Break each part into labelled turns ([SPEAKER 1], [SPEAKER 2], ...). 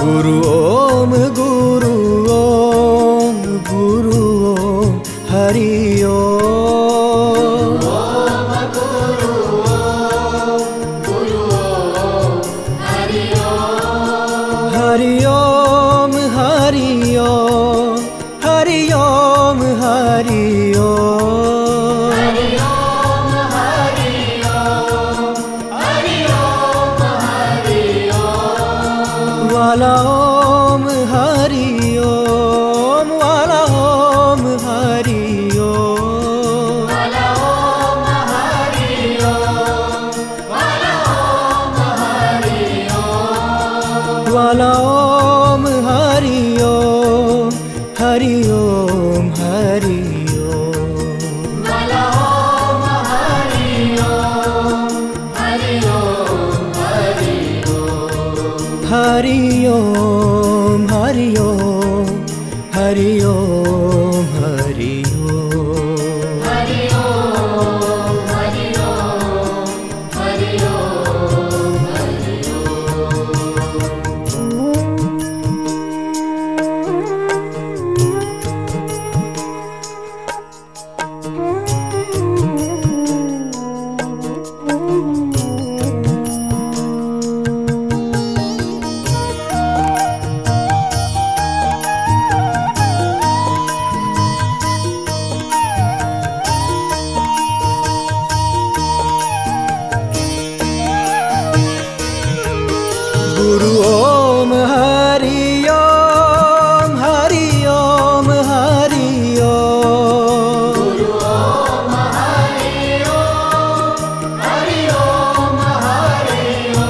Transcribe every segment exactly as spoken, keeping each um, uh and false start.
[SPEAKER 1] गुरु ओम गुरु ओम गुरु ओम हरि ओम
[SPEAKER 2] गुरु ओम गुरु ओम हरि ओम
[SPEAKER 1] हरि ओम हरि ओम हरि ओम हरि ओम
[SPEAKER 2] हरि ओम हरि ओम हरि ओम हरि ओम
[SPEAKER 1] वाला ओम हरि ओम वाला ओम हरि ओम
[SPEAKER 2] वाला ओम हरि ओम वाला ओम हरि ओम
[SPEAKER 1] वाला ओम हरि ओम हरि ओम हरि ओम
[SPEAKER 2] वाला ओम हरि ओम हरि ओम हरि ओम
[SPEAKER 1] हरि ओम हरि ओम हरि ओम हरि ओम
[SPEAKER 2] हरि ओम हरि ओम हरि ओम हरि
[SPEAKER 1] गुरु ओम हरि ओम हरि ओम हरि ओम
[SPEAKER 2] गुरु ओम हरि ओम हरि ओम हरि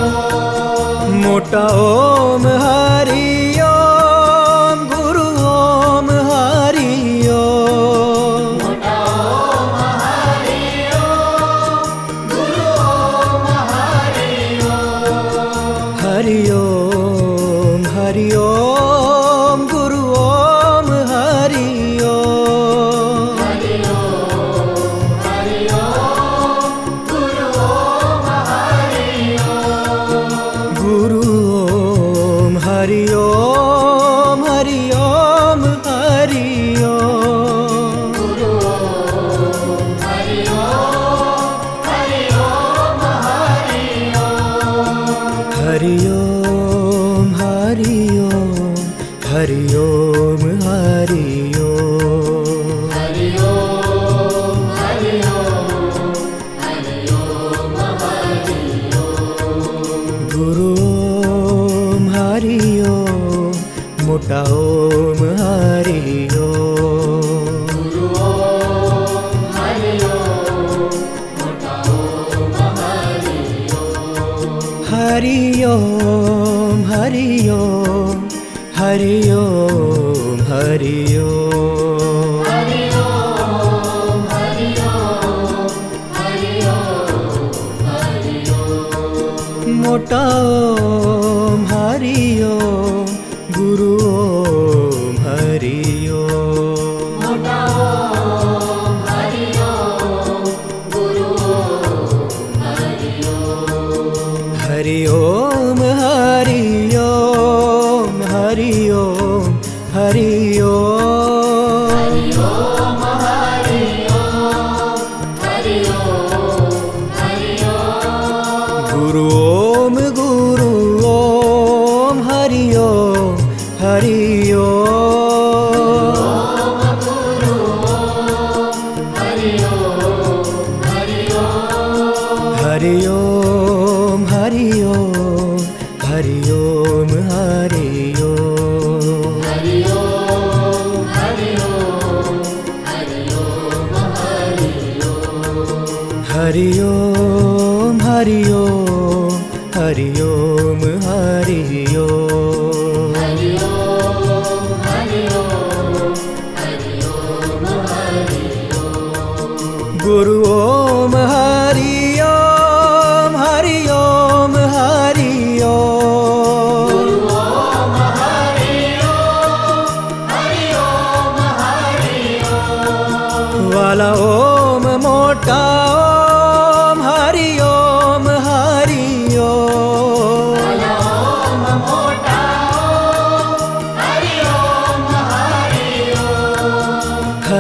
[SPEAKER 2] ओम
[SPEAKER 1] मोटा ओम हरि ओम गुरु ओम हरि ओम
[SPEAKER 2] मोटा ओम हरि ओम गुरु ओम हरि ओम
[SPEAKER 1] हरि ओम हरि ओम गुरु ओम हरि ओम
[SPEAKER 2] हरि ओम हरि ओम गुरु ओम हरि ओम
[SPEAKER 1] गुरु ओम हरि ओम हरि ओम हरि ओम
[SPEAKER 2] गुरु ओम हरि ओम हरि ओम हरि ओम
[SPEAKER 1] हरि ओम हरि ओम हरि ओम हरि ओम
[SPEAKER 2] हरि ओम हरि ओम हरि ओम हरि ओम
[SPEAKER 1] गुरु ओम हरि ओम मोटा ओम हरि ओम
[SPEAKER 2] गुरु ओम हरि ओम मोटा ओम हरि ओम
[SPEAKER 1] हरि ओम हरि ओम हरि ओम हरि ओम
[SPEAKER 2] हरि ओम हरि ओम हरि ओम हरि ओम
[SPEAKER 1] मोटा ओम हरि ओम गुरु ओम हरि ओम
[SPEAKER 2] मोटा ओम हरि ओम गुरु ओम हरि ओम
[SPEAKER 1] हरि ओम हरि ओम हरि ओम हरि ओम
[SPEAKER 2] हरि ओम हरि ओम हरि ओम हरि ओम
[SPEAKER 1] गुरु ओम गुरु ओम हरि ओम हरि ओम
[SPEAKER 2] ओम गुरु ओम हरि ओम हरि ओम
[SPEAKER 1] हरि ओम हरि ओम हरि ओम हरि ओम
[SPEAKER 2] हरि ओम हरि ओम हरि ओम हरि ओम
[SPEAKER 1] हरि ओम हरि ओम हरि ओम हरि ओम
[SPEAKER 2] हरि ओम हरि ओम हरि ओम हरि ओम
[SPEAKER 1] गुरु ओम हरि ओम हरि ओम हरि ओम
[SPEAKER 2] गुरु ओम हरि ओम हरि ओम हरि ओम
[SPEAKER 1] वाला ओम मोटा ओम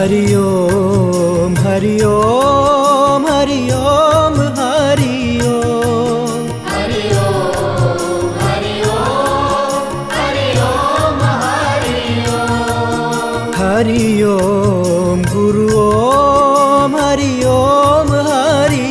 [SPEAKER 1] हरि ओम हरि ओम हरि ओम हरि ओम
[SPEAKER 2] हरि ओम हरि ओम हरि ओम हरि ओम
[SPEAKER 1] हरि ओम गुरु ओम हरि ओम हरि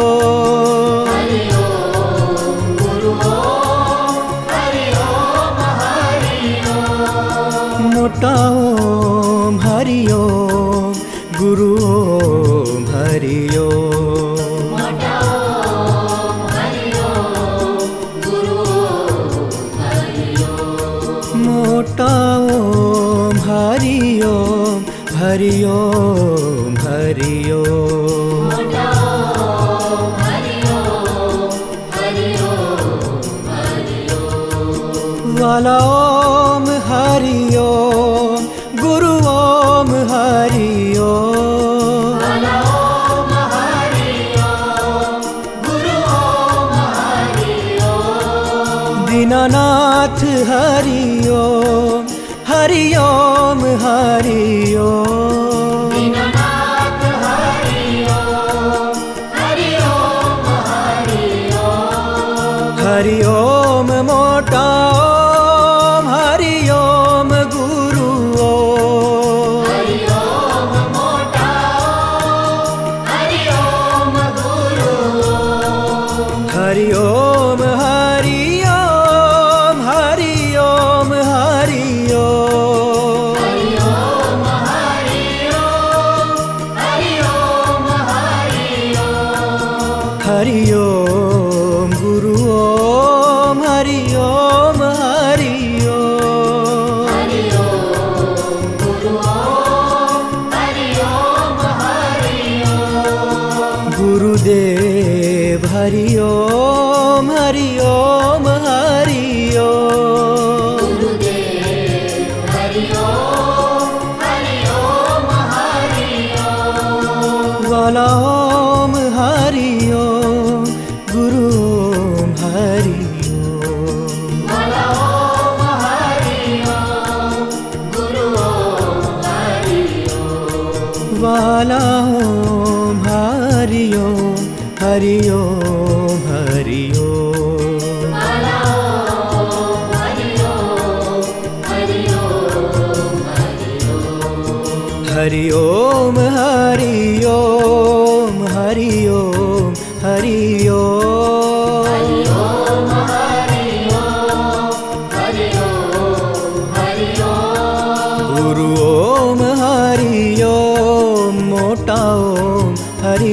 [SPEAKER 1] ओम
[SPEAKER 2] हरि ओम गुरु ओम हरि ओम हरि ओम
[SPEAKER 1] मोटा ओम हरि ओम गुरु ओम हरि ओम
[SPEAKER 2] मोटा ओम हरि ओम गुरु ओम हरि ओम
[SPEAKER 1] मोटा ओम हरि ओम हरि ओम हरि ओम
[SPEAKER 2] मोटा ओम हरि ओम हरि ओम हरि ओम
[SPEAKER 1] वाला ओम हरि ओम गुरु ओम हरि ओम
[SPEAKER 2] वाला ओम हरि ओम गुरु ओम हरि ओम
[SPEAKER 1] दीनानाथ हरि ओम हरि ओम हरि ओम
[SPEAKER 2] दीननाथ हरि ओम हरि ओम हरि ओम
[SPEAKER 1] हरि ओम मोटा ओम हरि ओम गुरु ओम
[SPEAKER 2] हरि ओम मोटा ओम हरि ओम गुरु ओम
[SPEAKER 1] हरि ओम हरि ओम हरि ओम हरि ओम
[SPEAKER 2] हरि ओम हरि ओम हरि ओम हरि ओम
[SPEAKER 1] हरि ओम गुरु ओम हरि ओम हरि ओम
[SPEAKER 2] हरि ओम गुरु ओम हरि ओम हरि ओम
[SPEAKER 1] गुरुदेव हरि ओम हरि ओम हरि ओम
[SPEAKER 2] गुरुदेव हरि ओम हरि ओम हरि ओम
[SPEAKER 1] वाला ओम हरि ओम गुरु ओम हरि ओम
[SPEAKER 2] वाला ओम हरि ओम गुरु ओम हरि ओम
[SPEAKER 1] वाला ओम हरि ओम हरि ओम हरि ओम
[SPEAKER 2] वाला ओम हरि ओम हरि ओम हरि ओम
[SPEAKER 1] हरि ओम हरि ओम हरि ओम हरि ओम
[SPEAKER 2] हरि ओम हरि ओम हरि ओम हरि ओम
[SPEAKER 1] गुरु ओम हरि ओम मोटा ओम हरि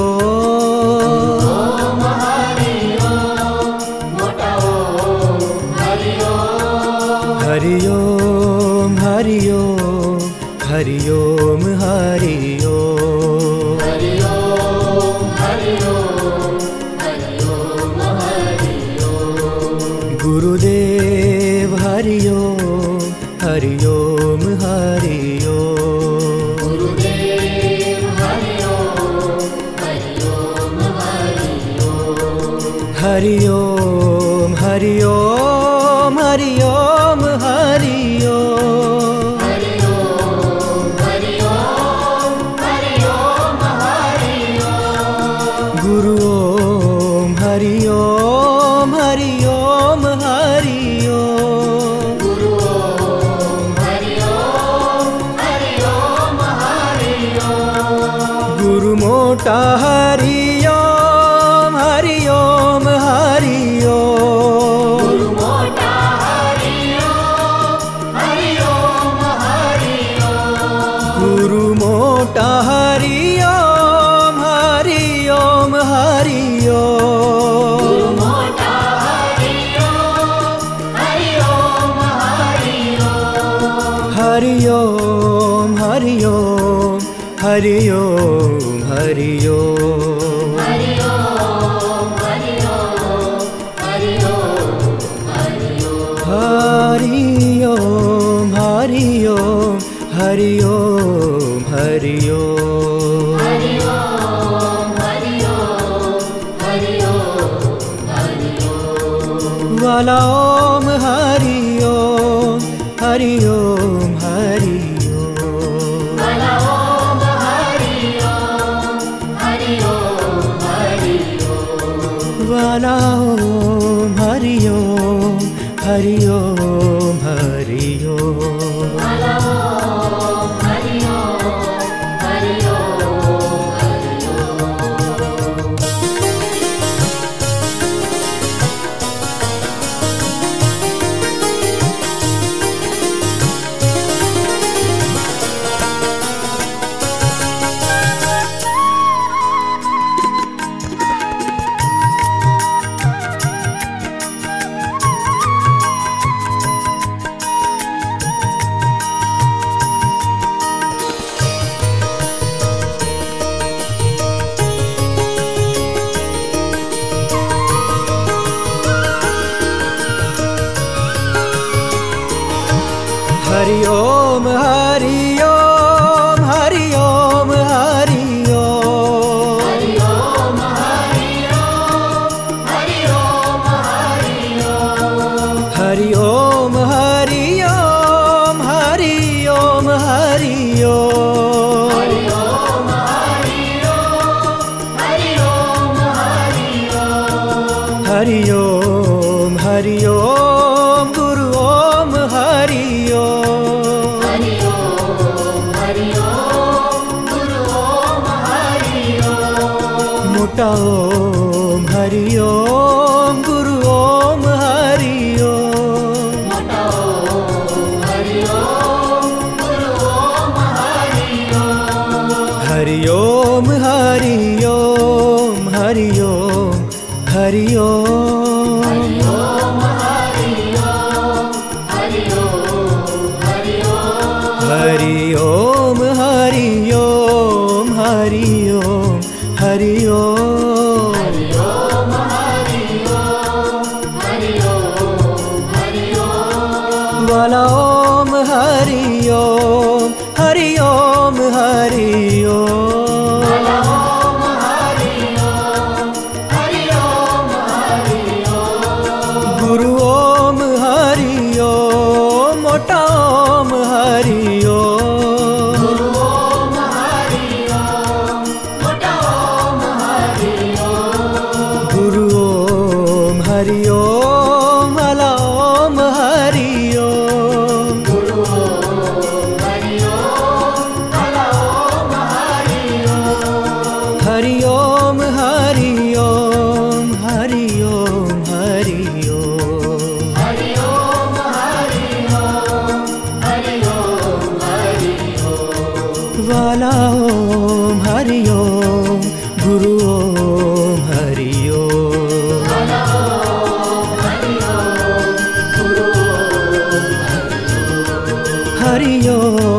[SPEAKER 1] ओम
[SPEAKER 2] ओम हरि ओम मोटा ओम हरि ओम
[SPEAKER 1] हरि ओम हरि ओम हरि ओम हरि ओम
[SPEAKER 2] हरि ओम हरि ओम हरि ओम हरि ओम
[SPEAKER 1] गुरुदेव हरि ओम हरि ओम हरि ओम
[SPEAKER 2] गुरुदेव हरि ओम हरि ओम हरि ओम
[SPEAKER 1] हरि ओम हरि ओम हरि ओम हरि ओम
[SPEAKER 2] हरि ओम हरि ओम हरि ओम हरि ओम
[SPEAKER 1] गुरु ओम हरि ओम हरि ओम हरि ओम
[SPEAKER 2] गुरु ओम हरि ओम हरि ओम हरि ओम
[SPEAKER 1] गुरु मोटा हरि ओम हरि ओम हरि ओम
[SPEAKER 2] गुरु मोटा हरि ओम हरि ओम हरि ओम
[SPEAKER 1] गुरु मोटा हरि ओम हरि ओम हरि ओम
[SPEAKER 2] गुरु मोटा हरि ओम हरि ओम हरि ओम
[SPEAKER 1] हरि ओम हरि ओम हरि ओम हरि ओम
[SPEAKER 2] हरि ओम हरि ओम हरि ओम हरि ओम
[SPEAKER 1] हरि ओम हरि ओम हरि ओम हरि ओम
[SPEAKER 2] हरि ओम हरि ओम हरि ओम हरि ओम
[SPEAKER 1] वाला ओम हरि ओम हरि ओम हरि ओम
[SPEAKER 2] वाला ओम
[SPEAKER 1] हरि ओम हरि ओम।
[SPEAKER 2] वाला ओम हरि ओम हरि ओम हरि ओम।
[SPEAKER 1] हरि ओम हरि ओम हरि ओम हरि ओम।
[SPEAKER 2] हरि ओम हरि ओम हरि ओम हरि ओम।
[SPEAKER 1] हरि ओम हरि ओम हरि ओम हरि ओम।
[SPEAKER 2] हरि ओम हरि ओम हरि ओम हरि ओम।
[SPEAKER 1] हरि ओम हरि ओम गुरु ओम हरि ओम।
[SPEAKER 2] हरि ओम हरि ओम गुरु ओम हरि ओम।
[SPEAKER 1] मोटा ओम हरि ओम गुरु ओम हरि ओम।
[SPEAKER 2] मोटा ओम हरि ओम गुरु ओम हरि ओम।
[SPEAKER 1] हरि ओम हरि ओम हरि ओम हरि ओम।
[SPEAKER 2] हरि ओम हरि ओम हरि ओम हरि ओम।
[SPEAKER 1] हरि ओम हरि ओम हरि ओम हरि ओम।
[SPEAKER 2] हरि ओम हरि ओम हरि ओम हरि ओम।
[SPEAKER 1] वाला ओम हरि ओम हरि ओम हरि ओम।
[SPEAKER 2] वाला ओम हरि ओम हरि ओम हरि ओम।
[SPEAKER 1] गुरु ओम हरि ओम मोटा ओम हरि ओम।
[SPEAKER 2] गुरु ओम हरि ओम मोटा ओम हरि ओम।
[SPEAKER 1] गुरु ओम हरि ओम वाला ओम हरि ओम।
[SPEAKER 2] गुरु ओम हरि ओम वाला ओम हरि ओम।
[SPEAKER 1] हरि ओम हरि ओम हरि ओम हरि ओम।
[SPEAKER 2] हरि ओम हरि ओम हरि ओम हरि ओम।
[SPEAKER 1] वाला ओम हरि ओम गुरु ओम हरि ओम।
[SPEAKER 2] वाला ओम हरि ओम गुरु ओम हरि ओम।
[SPEAKER 1] हरि ओम